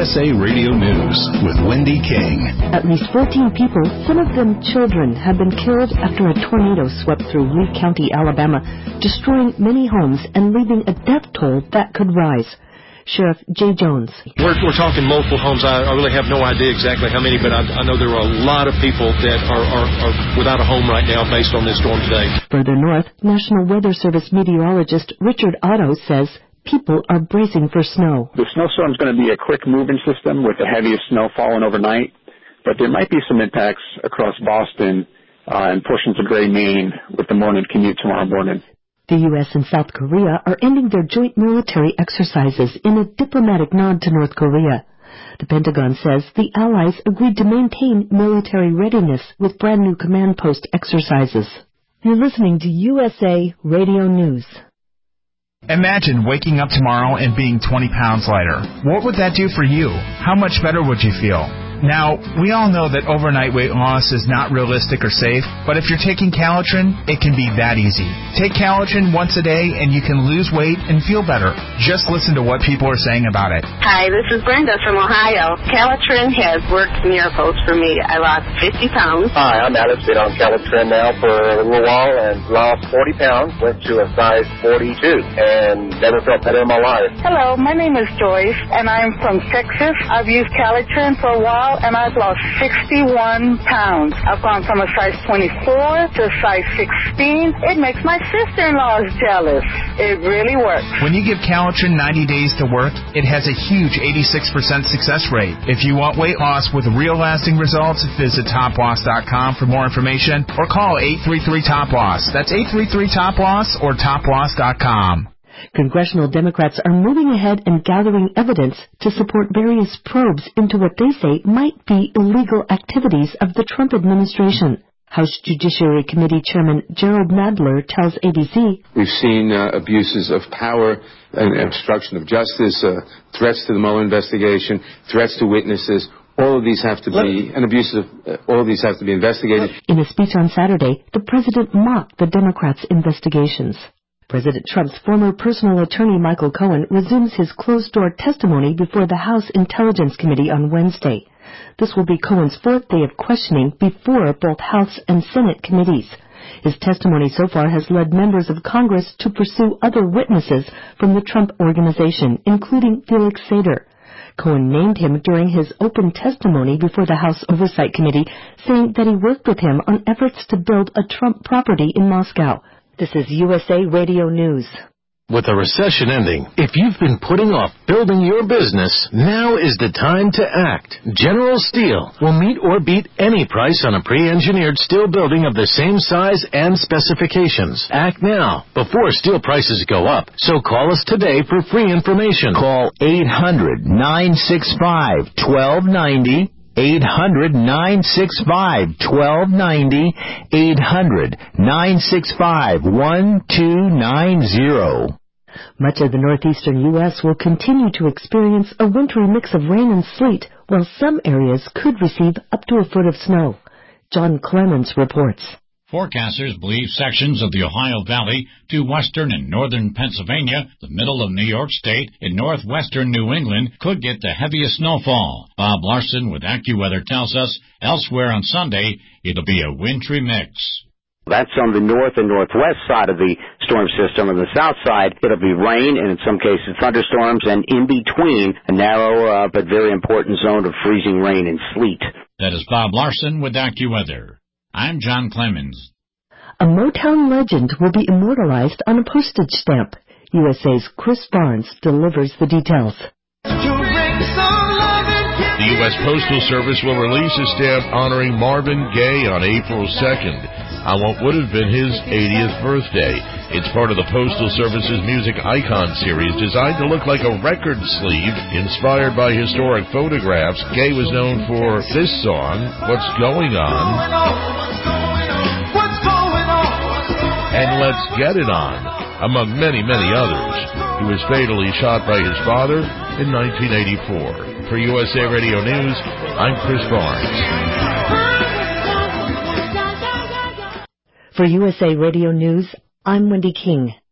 USA Radio News with Wendy King. At least 14 people, some of them children, have been killed after a tornado swept through Lee County, Alabama, destroying many homes and leaving a death toll that could rise. Sheriff Jay Jones. We're talking multiple homes. I really have no idea exactly how many, but I know there are a lot of people that are without a home right now based on this storm today. Further north, National Weather Service meteorologist Richard Otto says people are bracing for snow. The snowstorm is going to be a quick moving system with the heaviest snow falling overnight, but there might be some impacts across Boston and portions of Gray, Maine with the morning commute tomorrow morning. The U.S. and South Korea are ending their joint military exercises in a diplomatic nod to North Korea. The Pentagon says the allies agreed to maintain military readiness with brand-new command post exercises. You're listening to USA Radio News. Imagine waking up tomorrow and being 20 pounds lighter. What would that do for you? How much better would you feel? Now, we all know that overnight weight loss is not realistic or safe, but if you're taking Calitrin, it can be that easy. Take Calitrin once a day and you can lose weight and feel better. Just listen to what people are saying about it. Hi, this is Brenda from Ohio. Calitrin has worked miracles for me. I lost 50 pounds. Hi, I'm Alex. Been on Calitrin now for a little while and lost 40 pounds. Went to a size 42 and never felt better in my life. Hello, my name is Joyce and I'm from Texas. I've used Calitrin for a while and I've lost 61 pounds. I've gone from a size 24 to a size 16. It makes my sister-in-law jealous. It really works. When you give Calitrin 90 days to work, it has a huge 86% success rate. If you want weight loss with real lasting results, visit toploss.com for more information or call 833-TOP-LOSS. That's 833-TOP-LOSS or toploss.com. Congressional Democrats are moving ahead and gathering evidence to support various probes into what they say might be illegal activities of the Trump administration. House Judiciary Committee Chairman Gerald Nadler tells ABC, "We've seen abuses of power and obstruction of justice, threats to the Mueller investigation, threats to witnesses. All of these have to be all of these have to be investigated." In a speech on Saturday, the president mocked the Democrats' investigations. President Trump's former personal attorney Michael Cohen resumes his closed-door testimony before the House Intelligence Committee on Wednesday. This will be Cohen's fourth day of questioning before both House and Senate committees. His testimony so far has led members of Congress to pursue other witnesses from the Trump Organization, including Felix Sater. Cohen named him during his open testimony before the House Oversight Committee, saying that he worked with him on efforts to build a Trump property in Moscow. This is USA Radio News. With the recession ending, if you've been putting off building your business, now is the time to act. General Steel will meet or beat any price on a pre-engineered steel building of the same size and specifications. Act now, before steel prices go up. So call us today for free information. Call 800-965-1290. 800-965-1290, 800-965-1290. Much of the northeastern U.S. will continue to experience a wintry mix of rain and sleet, while some areas could receive up to a foot of snow. John Clemens reports. Forecasters believe sections of the Ohio Valley to western and northern Pennsylvania, the middle of New York State, and northwestern New England could get the heaviest snowfall. Bob Larson with AccuWeather tells us elsewhere on Sunday it'll be a wintry mix. That's on the north and northwest side of the storm system. On the south side, it'll be rain and in some cases thunderstorms, and in between, a narrow but very important zone of freezing rain and sleet. That is Bob Larson with AccuWeather. I'm John Clemens. A Motown legend will be immortalized on a postage stamp. USA's Chris Barnes delivers the details. The U.S. Postal Service will release a stamp honoring Marvin Gaye on April 2nd, on what would have been his 80th birthday. It's part of the Postal Service's Music Icon series, designed to look like a record sleeve inspired by historic photographs. Gaye was known for this song, What's Going On, and Let's Get It On, among many, many others. He was fatally shot by his father in 1984. For USA Radio News, I'm Chris Barnes. For USA Radio News, I'm Wendy King.